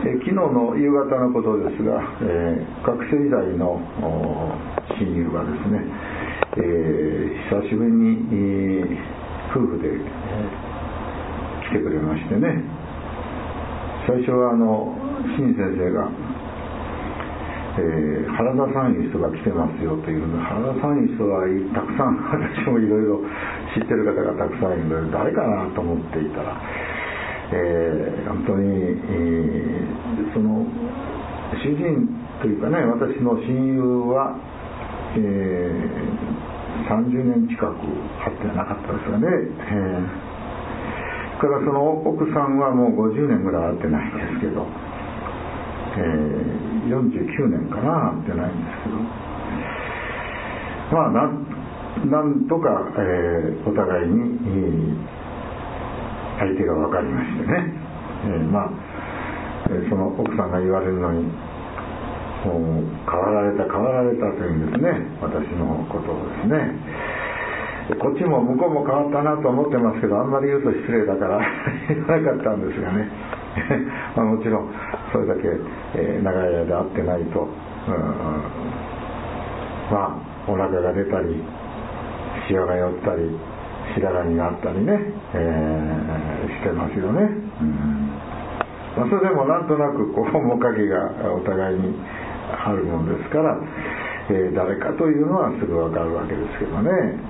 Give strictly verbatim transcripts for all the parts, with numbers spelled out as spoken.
え昨日の夕方のことですが、えー、学生時代の親友がですね、えー、久しぶりに、えー、夫婦で、えー、来てくれましてね、最初はあの新先生が、えー、原田さんいう人が来てますよというので、原田さんいう人はたくさん私もいろいろ知ってる方がたくさんいるので誰かなと思っていたら、えー、本当に、えー、その主人というかね、私の親友は、えー、さんじゅうねん近く会ってなかったですがね、えー、からその奥さんはもうごじゅうねんぐらい会ってないんですけど、えー、よんじゅうきゅうねんかな会ってないんですけど、まあ な, なんとか、えー、お互いに、えー相手が分かりましてね、えー、まあ、えー、その奥さんが言われるのにもう変わられた変わられたというんですね、私のことをですね。こっちも向こうも変わったなと思ってますけど、あんまり言うと失礼だから言わなかったんですがねまあもちろんそれだけ、えー、長い間会ってないと、うん、まあお腹が出たりシワが寄ったり白髪になったりね、えー、してますよね、うんまあ、それでもなんとなくこう面影がお互いにあるもんですから、えー、誰かというのはすぐ分かるわけですけどね。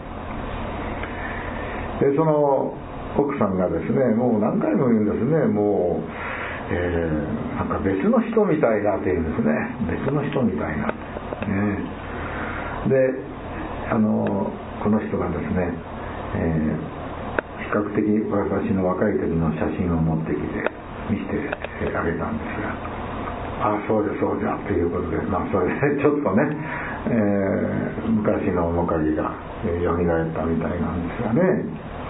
でその奥さんがですね、もう何回も言うんですね、もう、えー、なんか別の人みたいだって言うんですね、別の人みたいな、ね、であのこの人がですね、えー、比較的私の若い時の写真を持ってきて見せてあげたんですが、ああそうですそうじゃということで、まあそれでちょっとね、えー、昔の面影がよみがえったみたいなんですがね、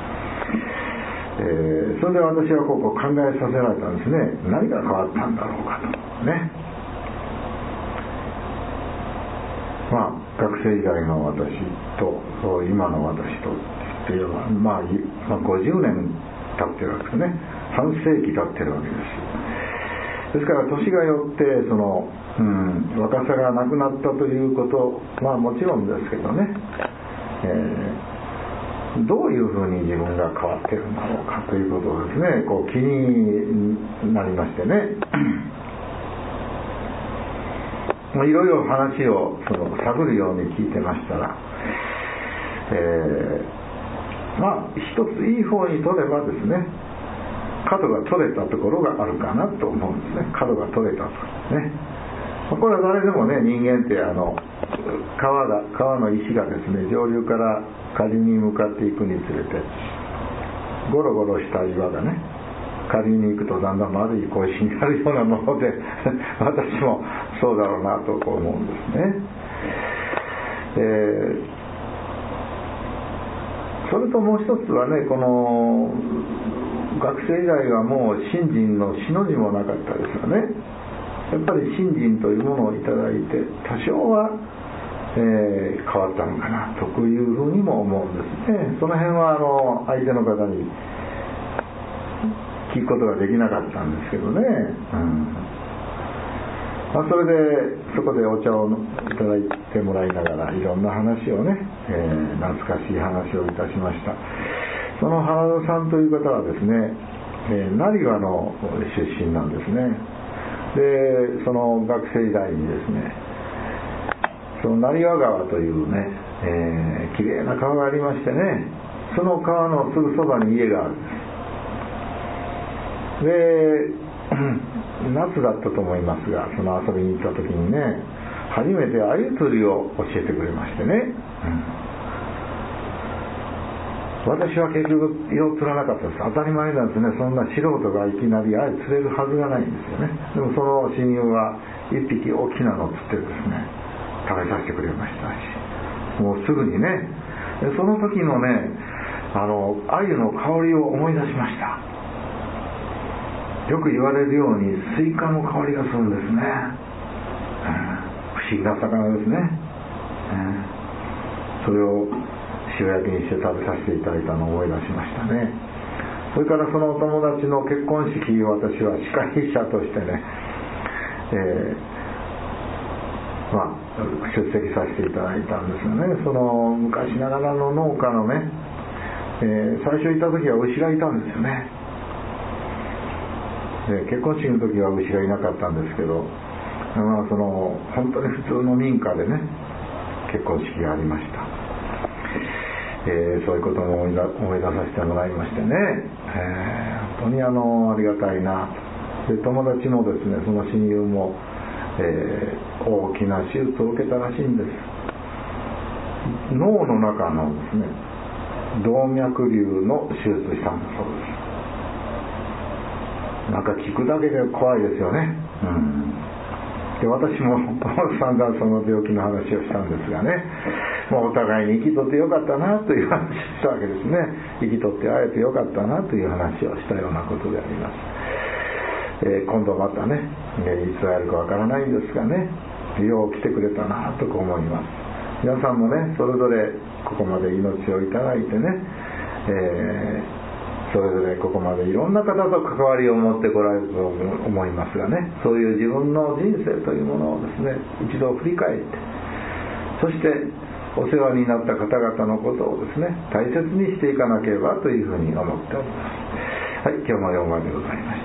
えー、それで私はこうこう考えさせられたんですね。何が変わったんだろうかとね。まあ学生時代の私と今の私とっていうのは、まあ、まあごじゅうねん経ってるわけですね。半世紀経ってるわけです。ですから年がよってその、うん、若さがなくなったということ、まあもちろんですけどね、えー、どういうふうに自分が変わってるんだろうかということをですね、こう気になりましてねいろいろ話をその探るように聞いてましたら、えー、まあ一ついい方に取ればですね、角が取れたところがあるかなと思うんですね。角が取れたとね、これは誰でもね、人間ってあの川が川の石がですね、上流から下流に向かっていくにつれてゴロゴロした岩がね、下流に行くとだんだん丸い小石になるようなもので私もそうだろうなとこう思うんですね。えー、それともう一つはね、この学生時代はもう信心のしの字もなかったですよね。やっぱり信心というものをいただいて多少は、えー、変わったのかなというふうにも思うんですね。その辺はあの相手の方に聞くことができなかったんですけどね、うんまあ、それでそこでお茶をいただいてもらいながらいろんな話をね、えー、懐かしい話をいたしました。その原田さんという方はですね、えー、成羽の出身なんですね。でその学生時代にですね、その成羽川というね、えー、きれいな川がありましてね、その川のすぐそばに家があるんです。で夏だったと思いますが、その遊びに行った時にね、初めて鮎釣りを教えてくれましてね、うん、私は結局よう釣らなかったです。当たり前なんですね。そんな素人がいきなり鮎釣れるはずがないんですよね。でもその親友は一匹大きなのを釣ってですね、食べさせてくれましたし、もうすぐにね、その時のね、あの鮎の香りを思い出しました。よく言われるようにスイカの香りがするんですね、うん、不思議な魚ですね、うん、それを塩焼きにして食べさせていただいたのを思い出しましたね。それからそのお友達の結婚式を私は司会者としてね、 えー、まあ出席させていただいたんですがね、その昔ながらの農家のね、えー、最初いた時は牛がいたんですよね。で結婚式の時は牛がいなかったんですけど、まあ、その本当に普通の民家でね結婚式がありました。えー、そういうことも思い出、思い出させてもらいましてね、えー、本当にあのありがたいな。で友達もですね、その親友も、えー、大きな手術を受けたらしいんです。脳の中のですね動脈瘤の手術したんだそうです。なんか聞くだけで怖いですよね。うん、で私も散々その病気の話をしたんですがね、もうお互いに生きとってよかったなという話をしたわけですね。生きとって会えてよかったなという話をしたようなことであります。えー、今度またね、いつ会えるかわからないんですがね、よう来てくれたなと思います。皆さんもね、それぞれここまで命をいただいてね、えー、それぞれここまでいろんな方と関わりを持ってこられると思いますがね、そういう自分の人生というものをですね、一度振り返って、そしてお世話になった方々のことをですね、大切にしていかなければというふうに思っております。はい、今日もよんばんでございました。